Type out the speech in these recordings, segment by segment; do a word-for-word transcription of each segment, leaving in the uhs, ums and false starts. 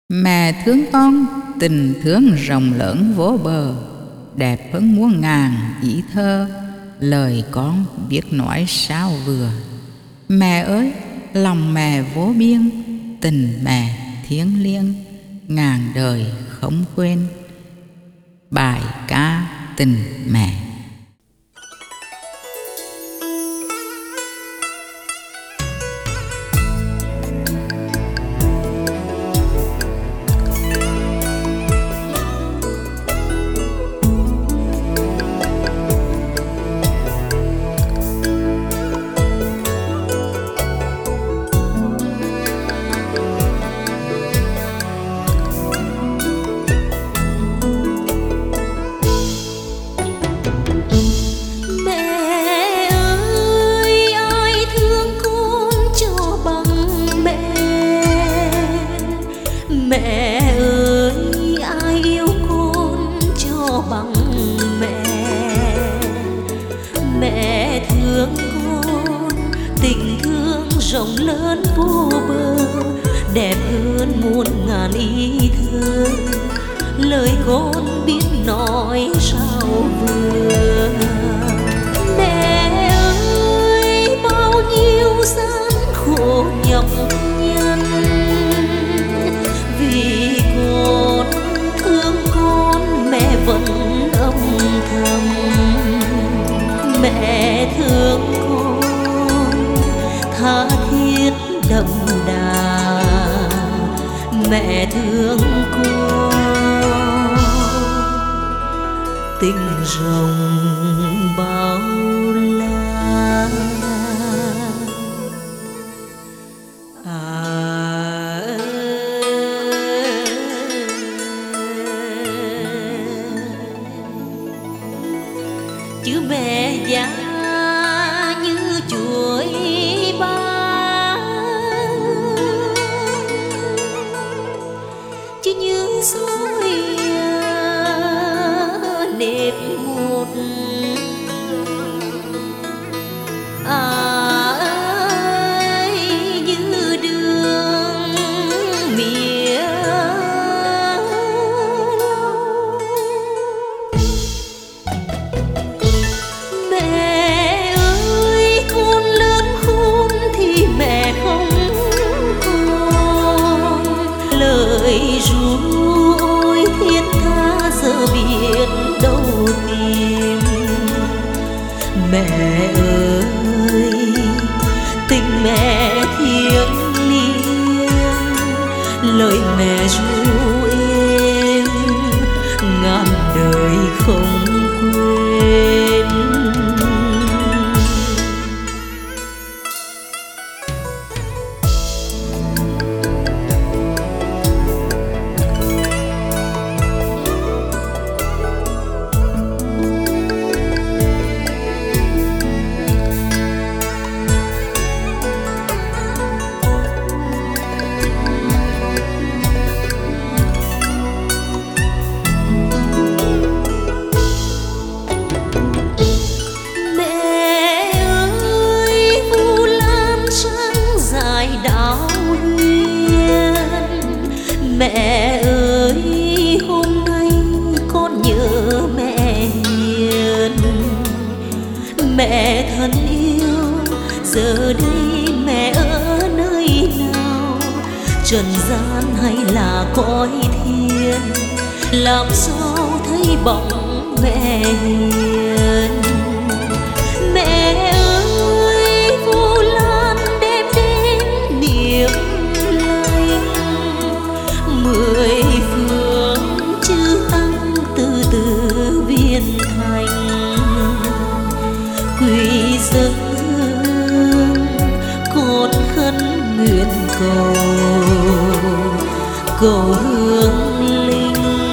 Mẹ thương con, tình thương rộng lớn vô bờ, đẹp hơn muôn ngàn ý thơ, lời con biết nói sao vừa. Mẹ ơi, lòng mẹ vô biên, tình mẹ thiêng liêng, ngàn đời không quên. Bài ca tình mẹ. Mẹ ơi, ai yêu con cho bằng mẹ. Mẹ thương con, tình thương rộng lớn vô bờ, đẹp hơn muôn ngàn ý thơ, lời con biết nói sao vừa. Mẹ ơi, bao nhiêu gian khổ nhọc nhằn, vì con thương con mẹ vẫn âm thầm. Mẹ thương con tha thiết đậm đà, mẹ thương con tình rộng bao la. Chữ mẹ già như chuỗi ba, chứ như soi nếp một. À ơi, như đường mía ru ôi thiết tha giờ biết đâu tìm. Mẹ ơi, tình mẹ thiêng liêng, lời mẹ ru êm ngàn đời không quên. Mẹ ơi, hôm nay con nhớ mẹ hiền. Mẹ thân yêu, giờ đây mẹ ở nơi nào, trần gian hay là cõi thiên, làm sao thấy bóng mẹ hiền. Mẹ ơi, Vu Lan đem đến niềm mười phương chư tăng từ từ viên thành, quỳ dâng hương con khấn nguyện cầu, cầu hương linh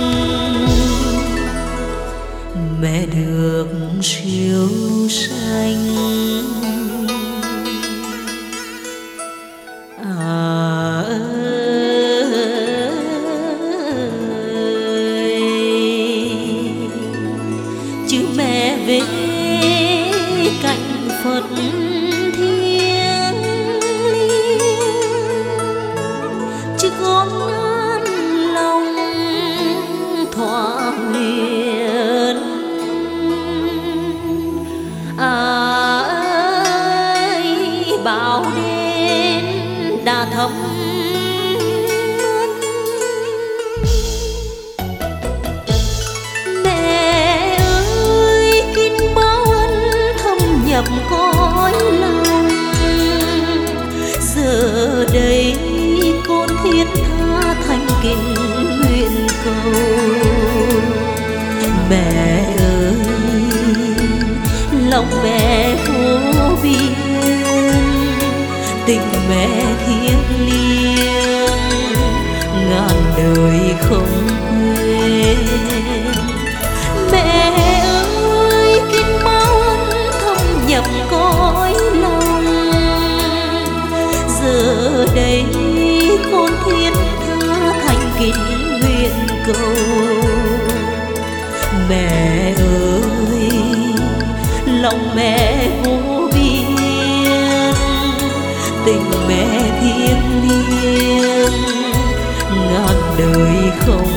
mẹ được siêu sanh. À chữ mẹ về cạnh Phật thiêng liêng, chứ con ngoan thắm mẹ ơi kinh bao ân thâm nhập cõi lòng giờ đây con thiết tha thành kính nguyện cầu mẹ ơi lòng mẹ vô biên tình mẹ thiêng liêng ngàn đời không quên mẹ ơi kinh bao ân thâm nhập cõi lòng giờ đây con thiết tha thành kính nguyện cầu mẹ ơi lòng mẹ vô biên tình mẹ thiêng liêng ngàn đời không